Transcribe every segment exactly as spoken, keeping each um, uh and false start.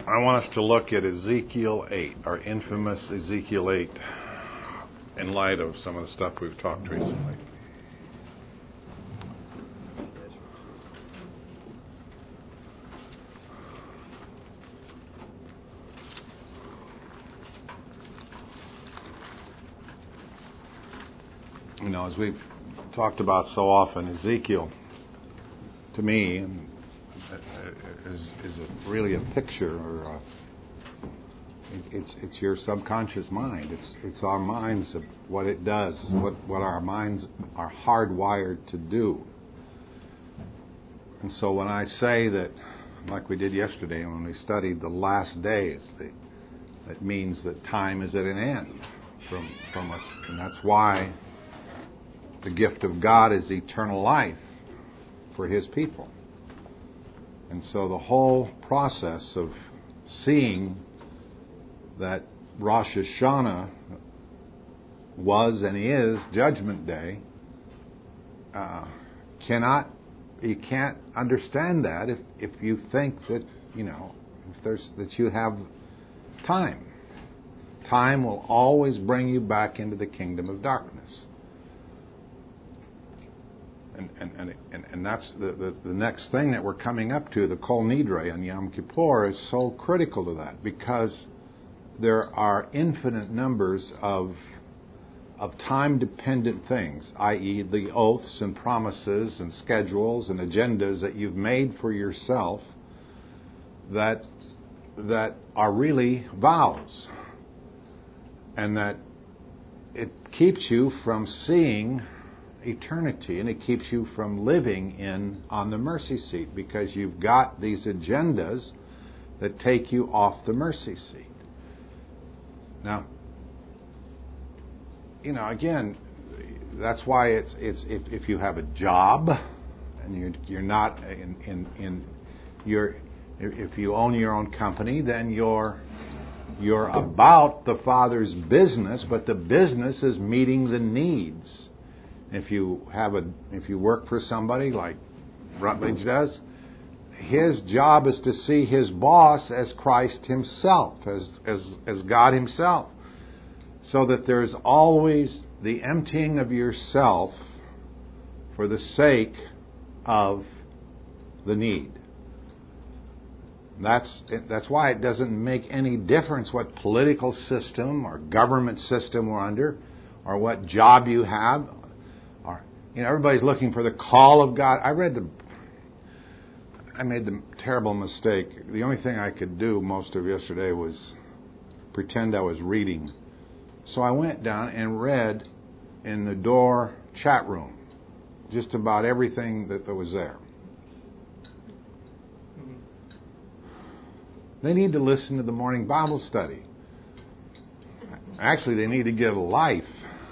I want us to look at Ezekiel eight, our infamous Ezekiel eight, in light of some of the stuff we've talked recently. You know, as we've talked about so often, Ezekiel, to me, is, is a, really a picture, or a, it's it's your subconscious mind. It's it's our minds of what it does, what what our minds are hardwired to do. And so when I say that, like we did yesterday when we studied the last days, the, that means that time is at an end from from us, and that's why the gift of God is eternal life for His people. And so the whole process of seeing that Rosh Hashanah was and is Judgment Day, uh, cannot, you can't understand that if, if you think that, you know, if there's, that you have time. Time will always bring you back into the kingdom of darkness. And and, and, and and that's the, the, the next thing that we're coming up to, the Kol Nidre on Yom Kippur, is so critical to that, because there are infinite numbers of of time-dependent things, that is the oaths and promises and schedules and agendas that you've made for yourself that that are really vows, and that it keeps you from seeing eternity, and it keeps you from living in on the mercy seat, because you've got these agendas that take you off the mercy seat. Now, you know, again, that's why it's it's if, if you have a job and you're you're not in in, in you're if you own your own company, then you're you're about the Father's business, but the business is meeting the needs. If you have a, if you work for somebody like Rutledge does, his job is to see his boss as Christ Himself, as as as God Himself, so that there's always the emptying of yourself for the sake of the need. That's that's why it doesn't make any difference what political system or government system we're under, or what job you have. Or, you know, everybody's looking for the call of God. I read the, I made the terrible mistake. The only thing I could do most of yesterday was pretend I was reading. So I went down and read in the door chat room just about everything that, that was there. They need to listen to the morning Bible study. Actually, they need to get a life.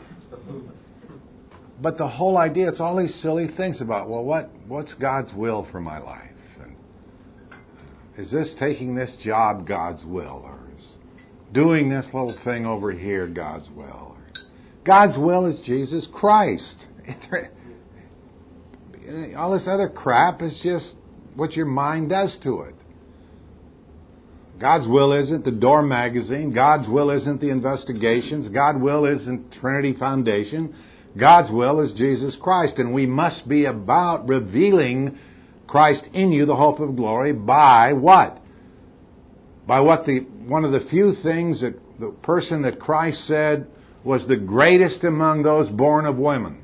But the whole idea, it's all these silly things about, well, what what's God's will for my life? And is this taking this job God's will? Or is doing this little thing over here God's will? Or God's will is Jesus Christ. All this other crap is just what your mind does to it. God's will isn't the Door magazine. God's will isn't the investigations. God's will isn't Trinity Foundation. God's will is Jesus Christ, and we must be about revealing Christ in you, the hope of glory, by what? By what the one of the few things that the person that Christ said was the greatest among those born of women.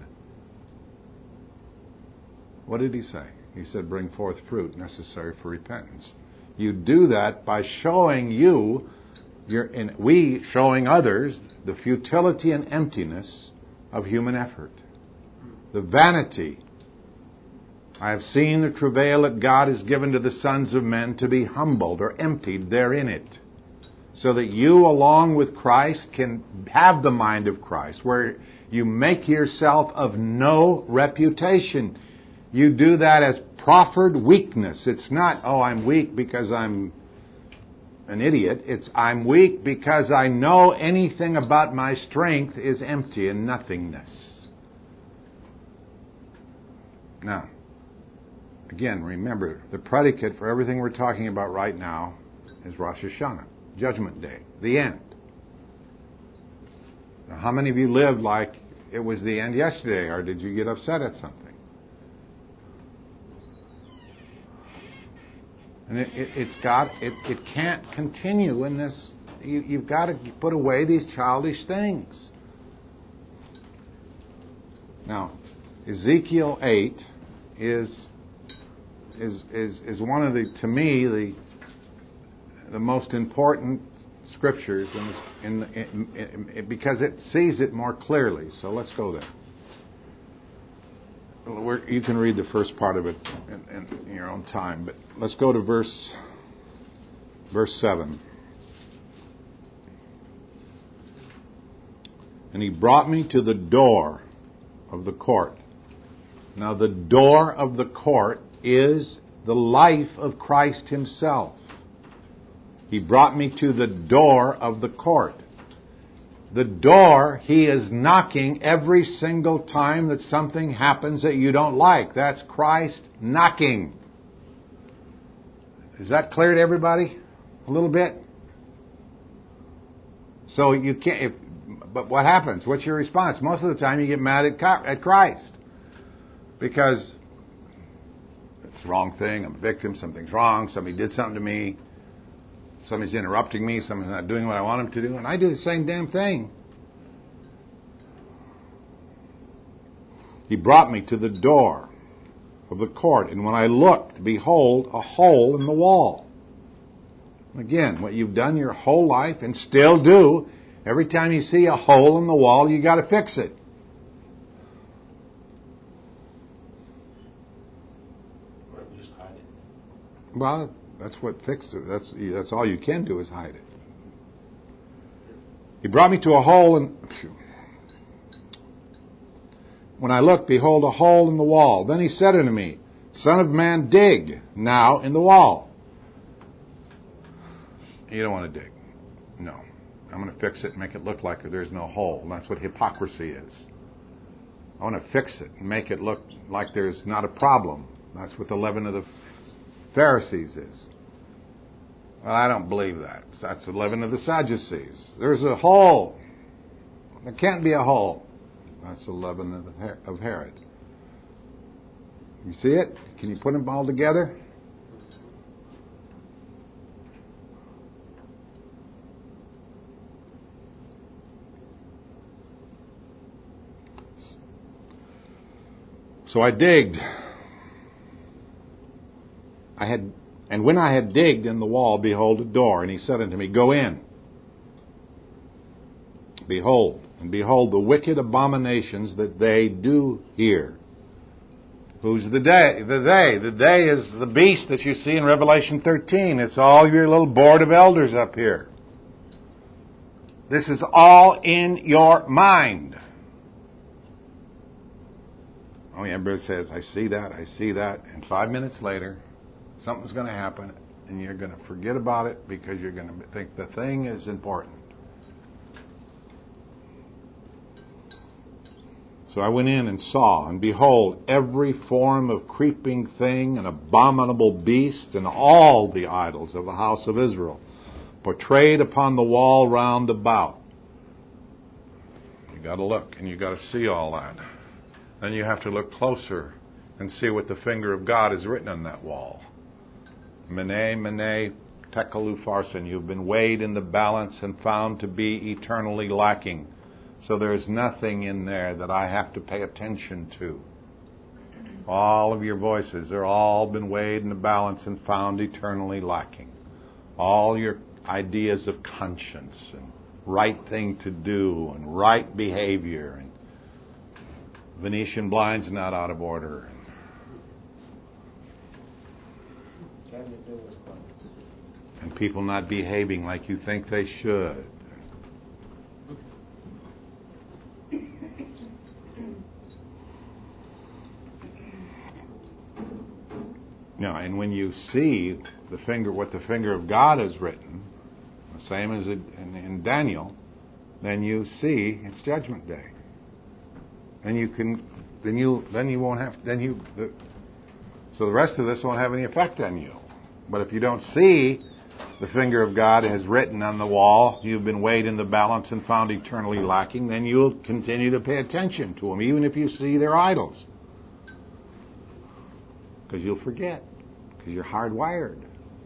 What did He say? He said, bring forth fruit necessary for repentance. You do that by showing you, your, and we showing others, the futility and emptiness of human effort, the vanity. I have seen the travail that God has given to the sons of men to be humbled or emptied therein it, so that you, along with Christ, can have the mind of Christ, where you make yourself of no reputation. You do that as proffered weakness. It's not, oh, I'm weak because I'm an idiot. It's, I'm weak because I know anything about my strength is empty and nothingness. Now, again, remember, the predicate for everything we're talking about right now is Rosh Hashanah, Judgment Day, the end. Now, how many of you lived like it was the end yesterday, or did you get upset at something? And it, it, it's got it, it can't continue in this. You, you've got to put away these childish things. Now, Ezekiel eight is is is is one of the, to me, the the most important scriptures in, this, in, in, in, in because it sees it more clearly. So let's go there. We're, you can read the first part of it in, in your own time, but let's go to verse verse seven. And he brought me to the door of the court. Now, the door of the court is the life of Christ himself. He brought me to the door of the court. The door, he is knocking every single time that something happens that you don't like. That's Christ knocking. Is that clear to everybody? A little bit? So you can't... If, but what happens? What's your response? Most of the time you get mad at, at Christ. Because it's the wrong thing. I'm a victim. Something's wrong. Somebody did something to me. Somebody's interrupting me. Somebody's not doing what I want them to do. And I do the same damn thing. He brought me to the door of the court. And when I looked, behold, a hole in the wall. Again, what you've done your whole life and still do, every time you see a hole in the wall, you got to fix it. Or just hide it. Well, that's what fixes it. That's that's all you can do is hide it. He brought me to a hole, and when I looked, behold, a hole in the wall. Then he said unto me, Son of man, dig now in the wall. You don't want to dig. No. I'm going to fix it and make it look like there's no hole. And that's what hypocrisy is. I want to fix it and make it look like there's not a problem. That's what the leaven of the Pharisees is. Well, I don't believe that. That's the leaven of the Sadducees. There's a hole. There can't be a hole. That's the leaven of Herod. You see it? Can you put them all together? So I digged. I had, and when I had digged in the wall, behold, a door. And he said unto me, Go in. Behold, and behold the wicked abominations that they do here. Who's the they? The they. The they is the beast that you see in Revelation thirteen. It's all your little board of elders up here. This is all in your mind. Oh, yeah, everybody says, I see that, I see that. And five minutes later, something's going to happen, and you're going to forget about it because you're going to think the thing is important. So I went in and saw, and behold, every form of creeping thing, and abominable beast, and all the idols of the house of Israel, portrayed upon the wall round about. You got to look, and you got to see all that. Then you have to look closer and see what the finger of God is written on that wall. Mene, mene, tekel upharsin. You've been weighed in the balance and found to be eternally lacking. So there's nothing in there that I have to pay attention to. All of your voices are all been weighed in the balance and found eternally lacking. All your ideas of conscience and right thing to do and right behavior and Venetian blinds not out of order. And people not behaving like you think they should. No, and when you see the finger, what the finger of God has written, the same as in, in Daniel, then you see it's Judgment Day. Then you can, then you, then you won't have, then you, the, so the rest of this won't have any effect on you. But if you don't see the finger of God has written on the wall, you've been weighed in the balance and found eternally lacking, then you'll continue to pay attention to them, even if you see they're idols. Because you'll forget. Because you're hardwired.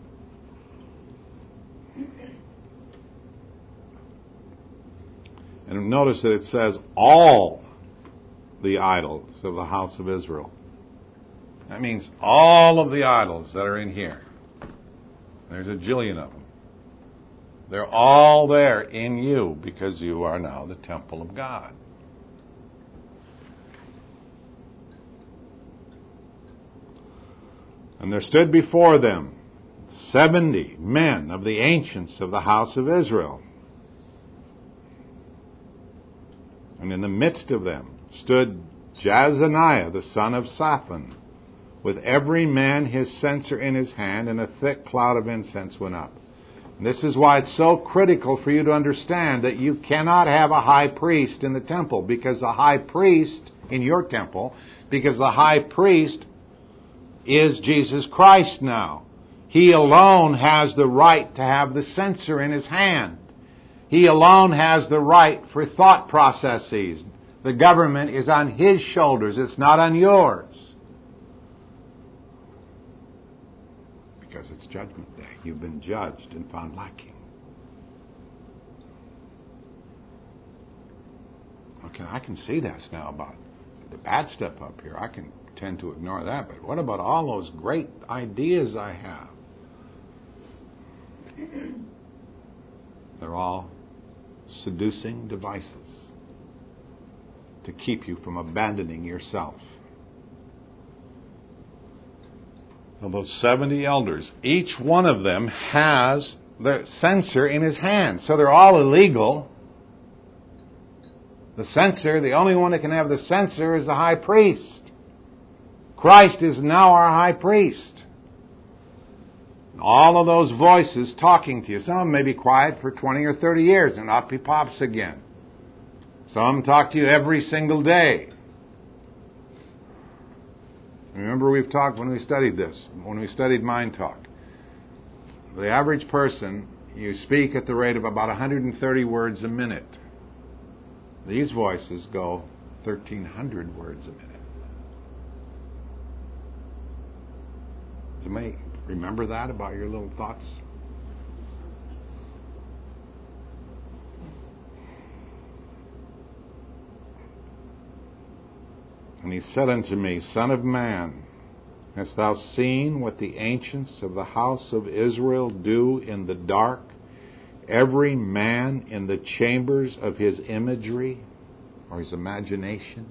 And notice that it says all the idols of the house of Israel. That means all of the idols that are in here. There's a jillion of them. They're all there in you because you are now the temple of God. And there stood before them seventy men of the ancients of the house of Israel. And in the midst of them stood Jazaniah, the son of Shaphan, with every man his censer in his hand, and a thick cloud of incense went up. And this is why it's so critical for you to understand that you cannot have a high priest in the temple, because the high priest in your temple, because the high priest is Jesus Christ now. He alone has the right to have the censer in his hand. He alone has the right for thought processes. The government is on his shoulders. It's not on yours. Because it's Judgment Day. You've been judged and found lacking. Okay, I can see this now about the bad stuff up here. I can tend to ignore that. But what about all those great ideas I have? They're all seducing devices to keep you from abandoning yourself. Of those seventy elders, each one of them has the censer in his hand. So they're all illegal. The censer, the only one that can have the censer is the high priest. Christ is now our high priest. All of those voices talking to you. Some of them may be quiet for twenty or thirty years and up he pops again. Some talk to you every single day. Remember we've talked when we studied this, when we studied Mind Talk. The average person, you speak at the rate of about one hundred thirty words a minute. These voices go thirteen hundred words a minute. You may remember that about your little thoughts. And he said unto me, Son of man, hast thou seen what the ancients of the house of Israel do in the dark, every man in the chambers of his imagery or his imagination?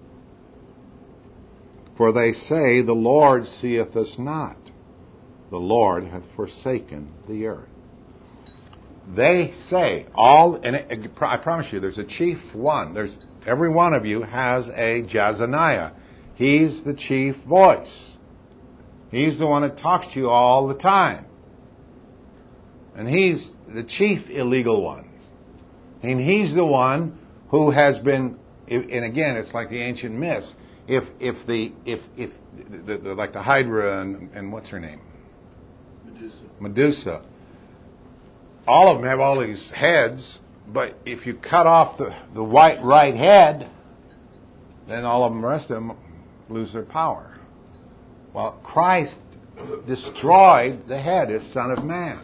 For they say, The Lord seeth us not. The Lord hath forsaken the earth. They say, all, and it, I promise you, there's a chief one. There's every one of you has a Jazaniah. He's the chief voice. He's the one that talks to you all the time. And he's the chief illegal one. And he's the one who has been, and again, it's like the ancient myths. If if the if if the, the, like the Hydra and, and what's her name? Medusa. Medusa. All of them have all these heads, but if you cut off the, the white right head, then all of them, the rest of them lose their power. Well, Christ destroyed the head as Son of Man.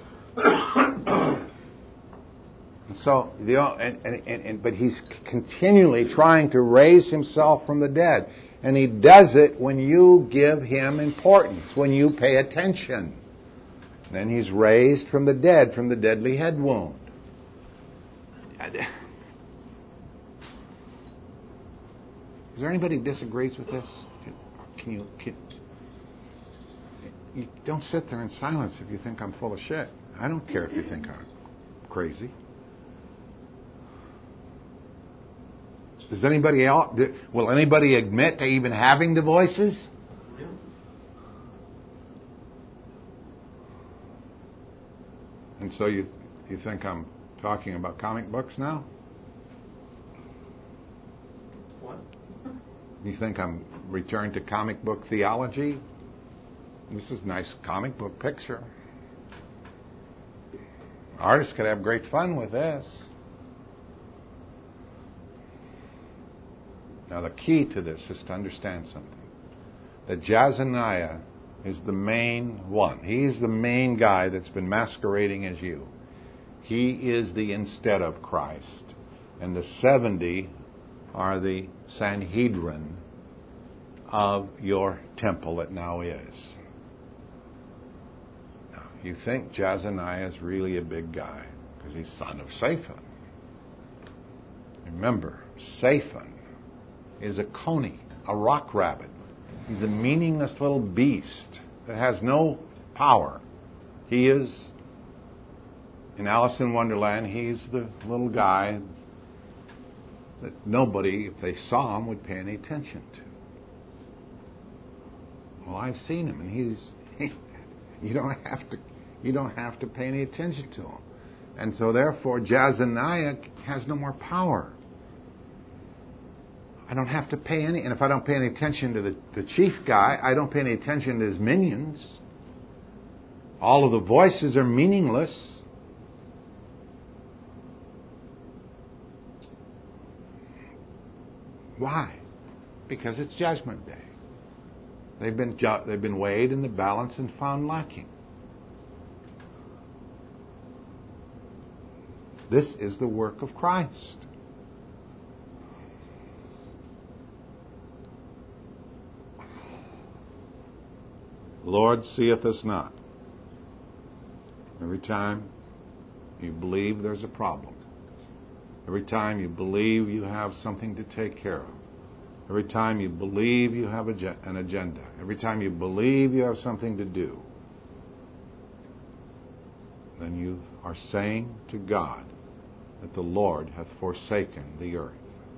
And so, the, and, and, and, but he's continually trying to raise himself from the dead. And he does it when you give him importance, when you pay attention. Then he's raised from the dead, from the deadly head wound. Is there anybody who disagrees with this? Can you, can, you don't sit there in silence if you think I'm full of shit. I don't care if you think I'm crazy. Does anybody else, will anybody admit to even having the voices? And so you you think I'm talking about comic books now? What? You think I'm returned to comic book theology? This is a nice comic book picture. Artists could have great fun with this. Now the key to this is to understand something. That Jazaniah is the main one. He's the main guy that's been masquerading as you. He is the instead of Christ. And the seventy are the Sanhedrin of your temple that now is. Now, you think Jazaniah is really a big guy because he's son of Saphan. Remember, Saphan is a coney, a rock rabbit. He's a meaningless little beast that has no power. He is, in Alice in Wonderland, he's the little guy that nobody, if they saw him, would pay any attention to. Well, I've seen him, and he's he, you don't have to you don't have to pay any attention to him, and so therefore Jazaniah has no more power. I don't have to pay any, and if I don't pay any attention to the, the chief guy, I don't pay any attention to his minions. All of the voices are meaningless. Why? Because it's Judgment Day. They've been ju- they've been weighed in the balance and found lacking. This is the work of Christ. The Lord seeth us not. Every time you believe there's a problem. Every time you believe you have something to take care of. Every time you believe you have an agenda. Every time you believe you have something to do. Then you are saying to God that the Lord hath forsaken the earth.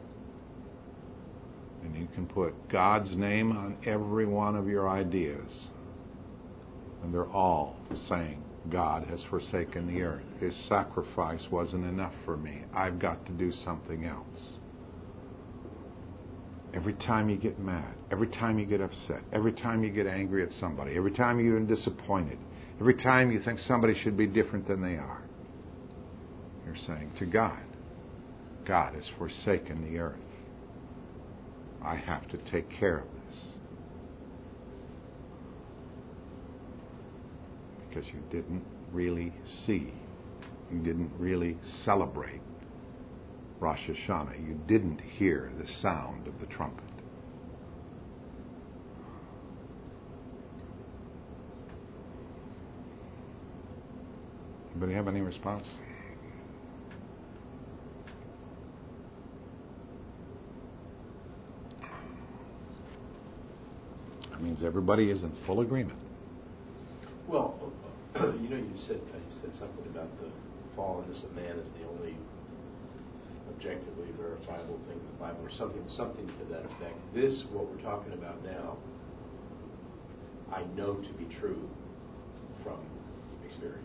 And you can put God's name on every one of your ideas. And they're all saying, God has forsaken the earth. His sacrifice wasn't enough for me. I've got to do something else. Every time you get mad, every time you get upset, every time you get angry at somebody, every time you're disappointed, every time you think somebody should be different than they are, you're saying to God, God has forsaken the earth. I have to take care of this. Because you didn't really see, you didn't really celebrate Rosh Hashanah. You didn't hear the sound of the trumpet. Anybody have any response? That means everybody is in full agreement. Well, you know, you said you said something about the fallenness of man is the only objectively verifiable thing in the Bible, or something, something to that effect. This, what we're talking about now, I know to be true from experience.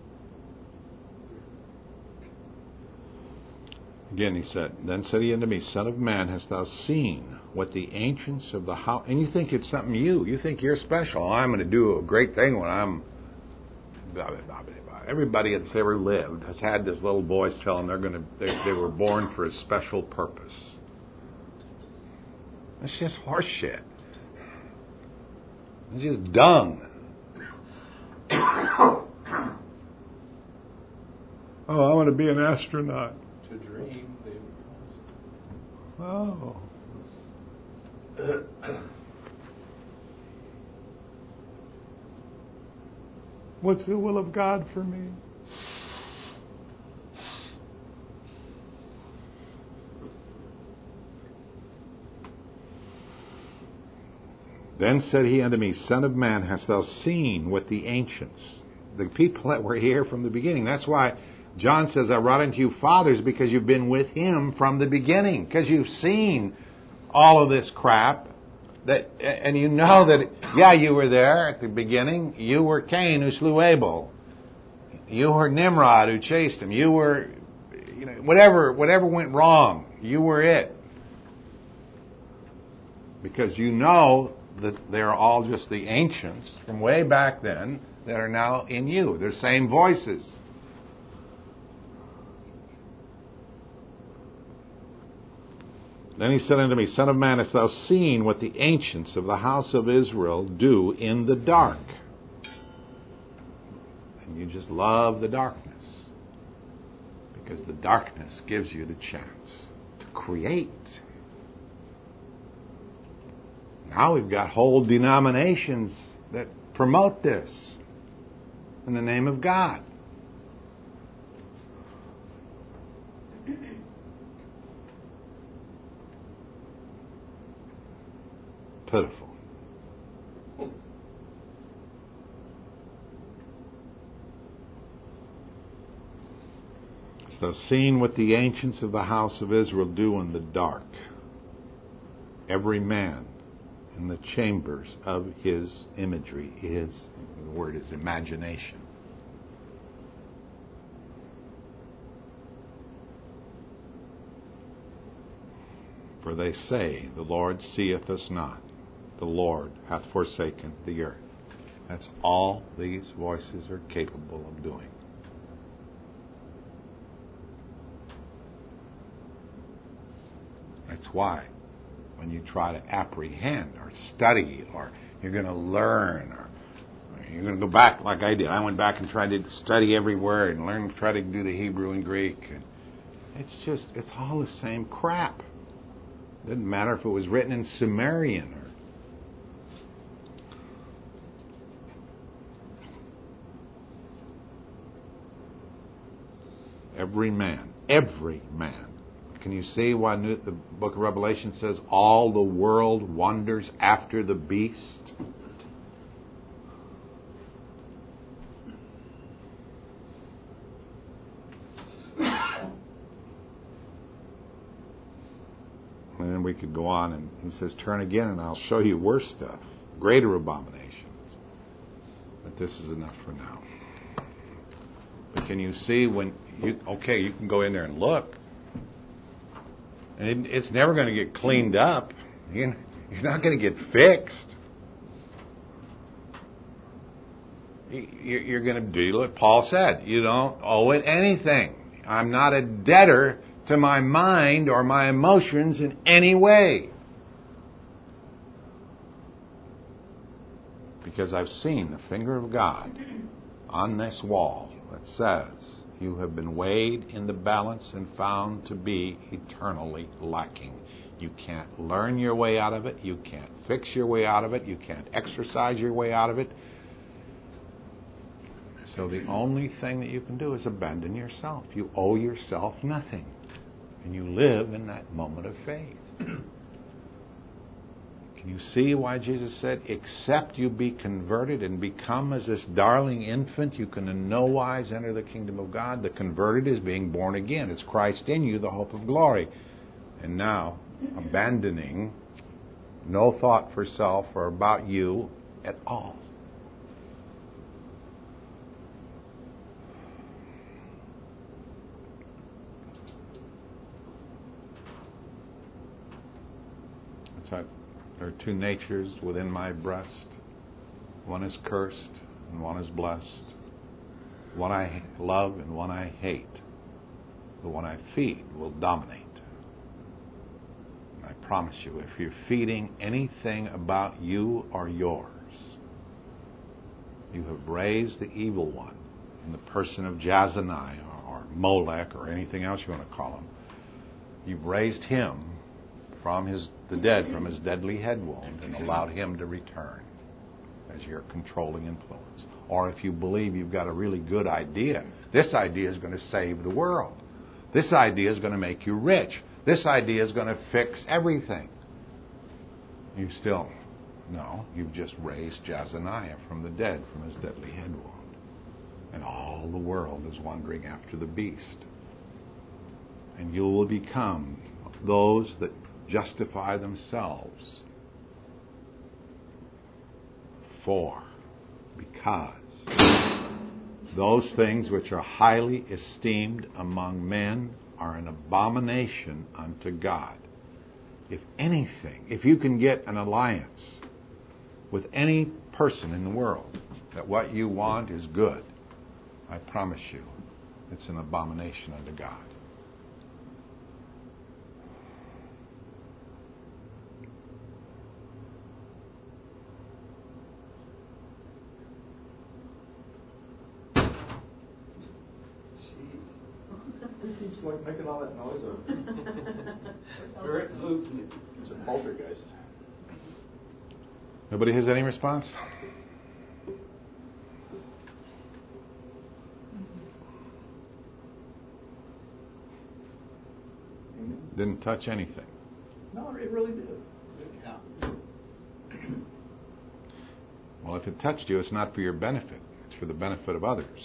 Again, he said, Then said he unto me, Son of man, hast thou seen what the ancients of the house... And you think it's something you. You think you're special. I'm going to do a great thing when I'm... Everybody that's ever lived has had this little voice tell them they're going to, they, they were born for a special purpose. That's just horse shit. It's just dung. Oh, I want to be an astronaut. To dream, they would Oh. What's the will of God for me? Then said he unto me, Son of man, hast thou seen what the ancients, the people that were here from the beginning. That's why John says, I wrote unto you fathers, because you've been with him from the beginning. Because you've seen all of this crap. That, and you know that, yeah, you were there at the beginning. You were Cain who slew Abel. You were Nimrod who chased him. You were, you know, whatever, whatever went wrong, you were it. Because you know that they're all just the ancients from way back then that are now in you. They're same voices. Then he said unto me, Son of man, hast thou seen what the ancients of the house of Israel do in the dark? And you just love the darkness, because the darkness gives you the chance to create. Now we've got whole denominations that promote this in the name of God. Pitiful. Hast thou seen what the ancients of the house of Israel do in the dark? Every man in the chambers of his imagery is, the word is imagination. For they say, the Lord seeth us not. The Lord hath forsaken the earth. That's all these voices are capable of doing. That's why when you try to apprehend or study, or you're going to learn, or you're going to go back like I did. I went back and tried to study every word and learn, try to do the Hebrew and Greek. And it's just, it's all the same crap. Doesn't matter if it was written in Sumerian or every man, every man. Can you see why the book of Revelation says all the world wanders after the beast? And then we could go on, and he says, turn again and I'll show you worse stuff, greater abominations. But this is enough for now. But can you see when, you, okay, you can go in there and look, and it, it's never going to get cleaned up. You're, you're not going to get fixed. You, you're going to do what Paul said. You don't owe it anything. I'm not a debtor to my mind or my emotions in any way. Because I've seen the finger of God on this wall that says, you have been weighed in the balance and found to be eternally lacking. You can't learn your way out of it. You can't fix your way out of it. You can't exercise your way out of it. So the only thing that you can do is abandon yourself. You owe yourself nothing. And you live in that moment of faith. Can you see why Jesus said, except you be converted and become as this darling infant, you can in no wise enter the kingdom of God? The converted is being born again. It's Christ in you, the hope of glory. And now, abandoning no thought for self or about you at all. It's like there are two natures within my breast. One is cursed and one is blessed. One I love and one I hate. The one I feed will dominate. And I promise you, if you're feeding anything about you or yours, you have raised the evil one in the person of Jazaniah or, or Molech or anything else you want to call him. You've raised him from his the dead, from his deadly head wound, and allowed him to return as your controlling influence. Or if you believe you've got a really good idea, this idea is going to save the world. This idea is going to make you rich. This idea is going to fix everything. You still, no, you've just raised Jazaniah from the dead, from his deadly head wound. And all the world is wandering after the beast. And you will become those that justify themselves for, because those things which are highly esteemed among men are an abomination unto God. If anything, if you can get an alliance with any person in the world that what you want is good, I promise you it's an abomination unto God. Who keeps like making all that noise over there? Very moving. It's a poltergeist. Nobody has any response? Didn't touch anything. No, it really did. Yeah. Well, if it touched you, it's not for your benefit. It's for the benefit of others.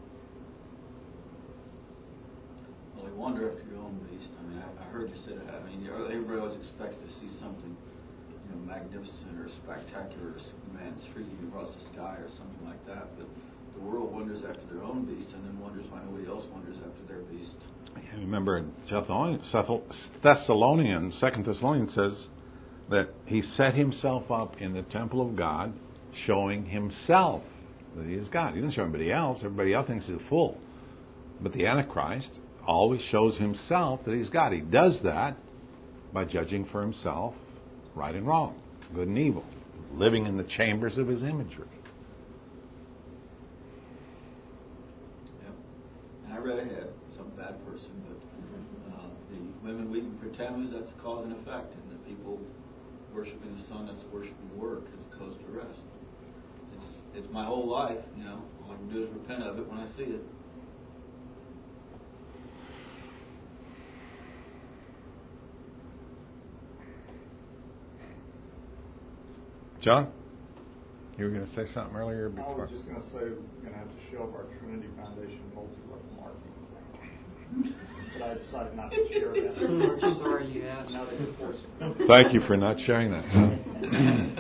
Well, you wander after your own beast. I mean, I, I heard you say that. I mean, everybody always expects to see something, you know, magnificent or spectacular, man streaking across the sky or something like that. But the world wonders after their own beast, and then wonders why nobody else wonders after their beast. I remember in Thessalonians, Second Thessalonians says that he set himself up in the temple of God, showing himself that he is God. He didn't show anybody else. Everybody else thinks he's a fool. But the Antichrist always shows himself that he's God. He does that by judging for himself right and wrong, good and evil, living in the chambers of his imagery. Yep. And I read ahead, some bad person, but uh, the women weeping for Tammuz, that's cause and effect, and the people worshiping the sun, that's worshiping work as opposed to rest. It's, it's my whole life, you know. All I can do is repent of it when I see it. John, you were going to say something earlier I before. was just going to say we're going to have to show up our Trinity Foundation multi-level marketing. But I decided not to share that. I'm sorry you asked. Now they can force it. Thank you for not sharing that. Can't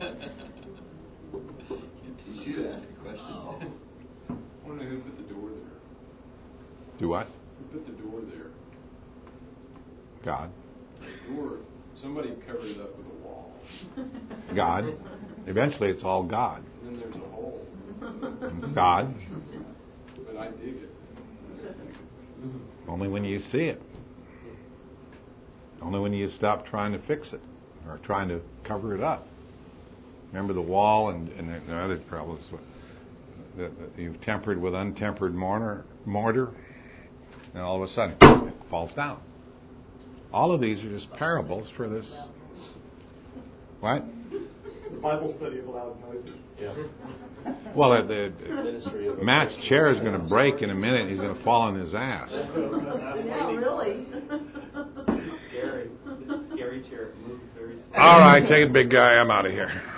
teach you to ask a question. Oh. I wonder who put the door there. Do what? Who put the door there? God. The door, somebody covered it up with a wall. God. Eventually it's all God. And then there's a hole. It's God. But I dig it. Only when you see it. Only when you stop trying to fix it or trying to cover it up. Remember the wall and, and the other problems that, that you've tempered with untempered mortar, mortar, and all of a sudden it falls down. All of these are just parables for this. What? The Bible study of loud noises. Yeah. Well, the, Ministry of the Matt's chair is going to break in a minute. He's going to fall on his ass. Yeah, really. Scary. This scary chair moves very slowly. All right, take it, big guy. I'm out of here.